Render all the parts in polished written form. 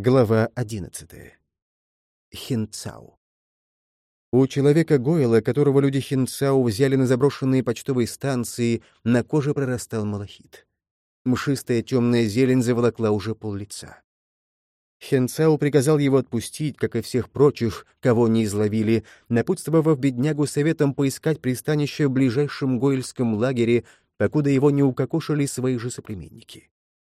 Глава 11. Хинцау. У человека Гойла, которого люди Хинцау взяли на заброшенные почтовые станции, на коже прорастал малахит. Мшистая темная зелень заволокла уже пол-лица. Хинцау приказал его отпустить, как и всех прочих, кого не изловили, напутствовав беднягу советом поискать пристанище в ближайшем гойльском лагере, покуда его не укокошили свои же соплеменники.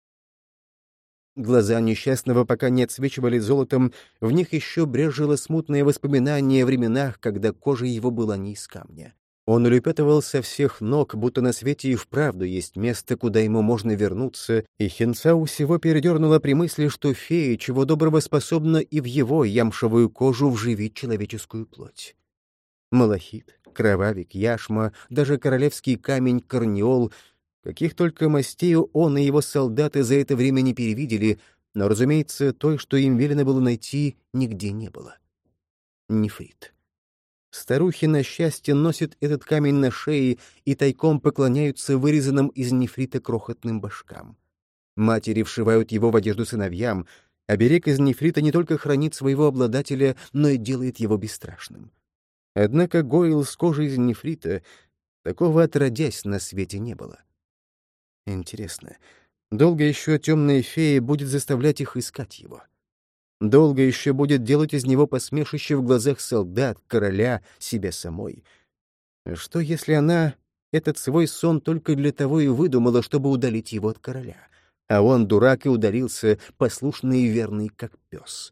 Глаза несчастного пока не отсвечивали золотом, в них еще брежило смутное воспоминание о временах, когда кожа его была не из камня. Он улепетывал со всех ног, будто на свете и вправду есть место, куда ему можно вернуться, и Хинцау всего передернула при мысли, что фея чего доброго способна и в его ямшевую кожу вживить человеческую плоть. Малахит, кровавик, яшма, даже королевский камень корниол — каких только мастей он и его солдаты за это время не перевидели, но, разумеется, той, что им велено было найти, нигде не было. Нефрит. Старухи, на счастье, носят этот камень на шее и тайком поклоняются вырезанным из нефрита крохотным башкам. Матери вшивают его в одежду сыновьям, а берег из нефрита не только хранит своего обладателя, но и делает его бесстрашным. Однако Гойл с кожей из нефрита такого отродясь на свете не было. Интересно, долго еще темная фея будет заставлять их искать его? Долго еще будет делать из него посмешище в глазах солдат, короля, себя самой? Что, если она этот свой сон только для того и выдумала, чтобы удалить его от короля? А он, дурак, и удалился, послушный и верный, как пес.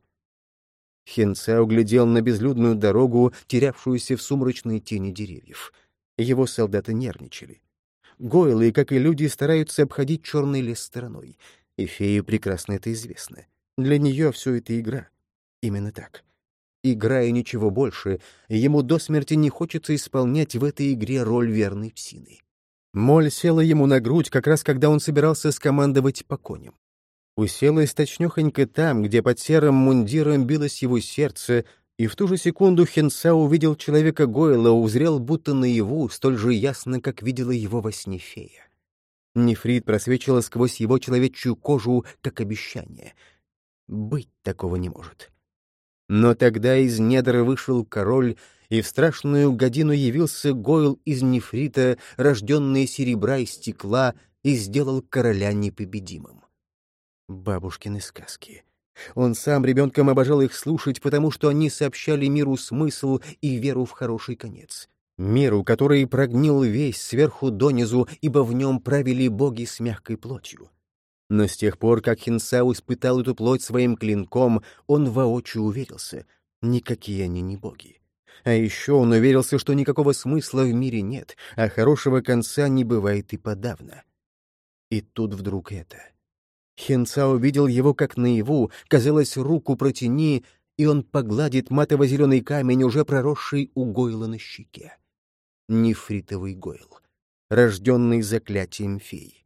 Хинцау глядел на безлюдную дорогу, терявшуюся в сумрачной тени деревьев. Его солдаты нервничали. Гойлы, как и люди, стараются обходить черный лес стороной. И фее прекрасно это известно. Для нее все это игра. Именно так. Игра и ничего больше. Ему до смерти не хочется исполнять в этой игре роль верной псины. Моль села ему на грудь, как раз когда он собирался скомандовать по коням. Уселась точнёхонько там, где под серым мундиром билось его сердце, и в ту же секунду Хинцау увидел человека Гойла, узрел будто наяву, столь же ясно, как видела его во сне фея. Нефрит просвечивала сквозь его человечью кожу, как обещание. Быть такого не может. Но тогда из недр вышел король, и в страшную годину явился Гойл из нефрита, рожденный из серебра и стекла, и сделал короля непобедимым. Бабушкины сказки. Он сам ребенком обожал их слушать, потому что они сообщали миру смысл и веру в хороший конец. Миру, который прогнил весь сверху донизу, ибо в нем правили боги с мягкой плотью. Но с тех пор, как Хинцау испытал эту плоть своим клинком, он воочию уверился — никакие они не боги. А еще он уверился, что никакого смысла в мире нет, а хорошего конца не бывает и подавно. И тут вдруг это... Хинцау видел его как наяву, казалось, руку протяни, и он погладит матово-зеленый камень, уже проросший у Гойла на щеке. Нефритовый Гойл, рожденный заклятием феи.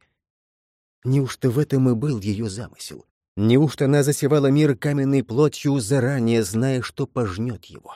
Неужто в этом и был ее замысел? Неужто она засевала мир каменной плотью, заранее зная, что пожнет его?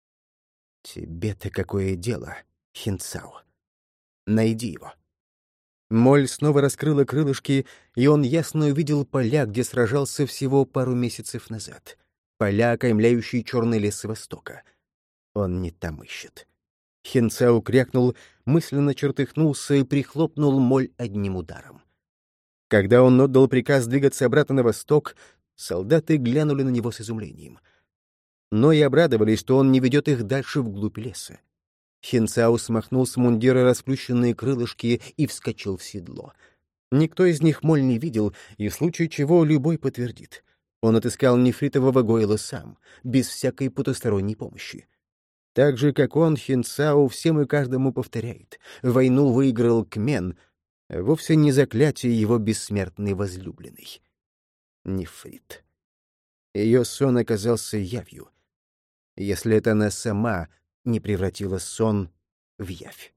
Тебе-то какое дело, Хинцау? Найди его. Моль снова раскрыла крылышки, и он ясно увидел поля, где сражался всего пару месяцев назад. Поля, окаймляющие черный лес востока. Он не там ищет. Хинцау крякнул, мысленно чертыхнулся и прихлопнул Моль одним ударом. Когда он отдал приказ двигаться обратно на восток, солдаты глянули на него с изумлением. Но и обрадовались, что он не ведет их дальше вглубь леса. Хинцау смахнул с мундира расплющенные крылышки и вскочил в седло. Никто из них Моль не видел, и в случае чего любой подтвердит. Он отыскал нефритового Гойла сам, без всякой потусторонней помощи. Так же, как он, Хинцау всем и каждому повторяет: войну выиграл Кмен, а вовсе не заклятие его бессмертной возлюбленной. Нефрит. Ее сон оказался явью, если это она сама не превратила сон в явь.